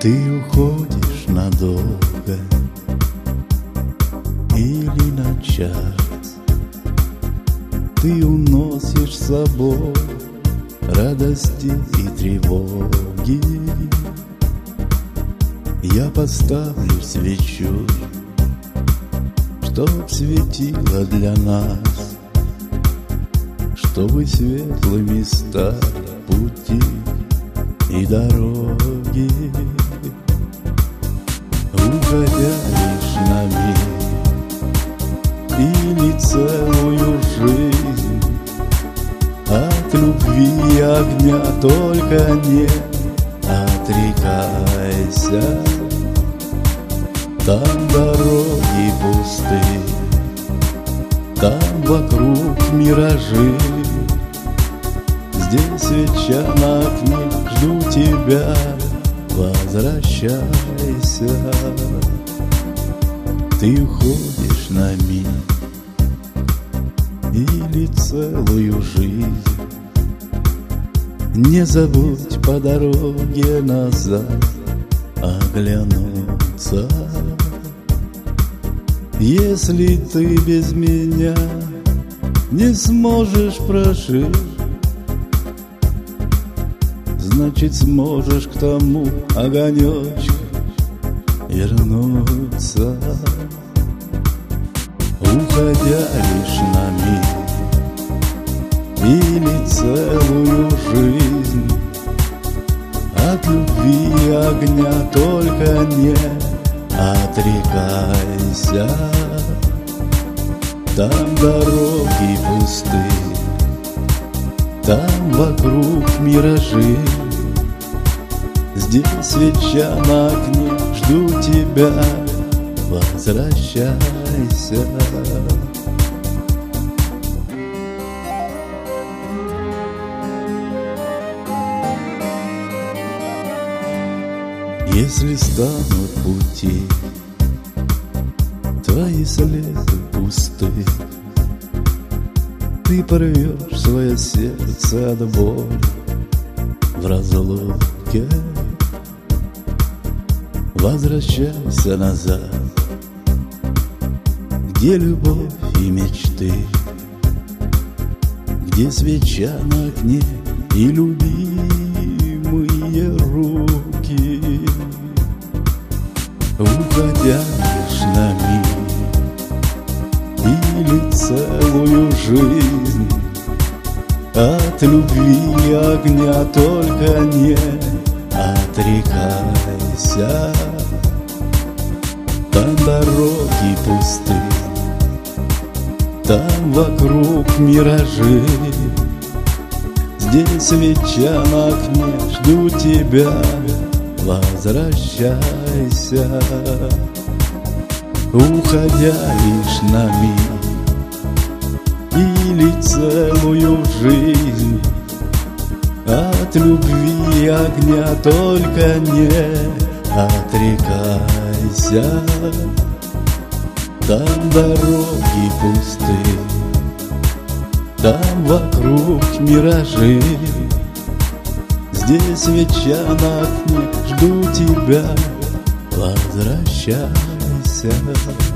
Ты уходишь надолго или на час, ты уносишь с собой радости и тревоги. Я поставлю свечу, чтоб светила для нас, чтобы светлыми стали пути и дороги. Уходя лишь на миг или целую жизнь, от любви и огня только не отрекайся. Там дороги пустые, там вокруг миражи. Здесь свеча на окне, жду тебя, возвращайся. Ты уходишь на миг или целую жизнь, не забудь по дороге назад оглянуться. Если ты без меня не сможешь прожить, значит сможешь к тому огонечку вернуться. Уходя лишь на миг или целую жизнь, от любви и огня только не отрекайся. Там дороги пустые, там вокруг миражи. Здесь свеча на окне, жду тебя, возвращайся. Если станут пути твои следы пусты, ты порвешь свое сердце от боли в разлуке. Возвращайся назад, где любовь и мечты, где свеча на окне и любимые руки. Уходя лишь на миг или целую жизнь, от любви и огня только не отрекайся. Там дороги пусты, там вокруг миражи. Здесь свеча на окне, жду тебя, возвращайся. Уходя лишь на миг или целую жизнь, от любви и огня только не отрекайся. Там дороги пусты, там вокруг миражи. Здесь свеча на окне, жду тебя, возвращайся.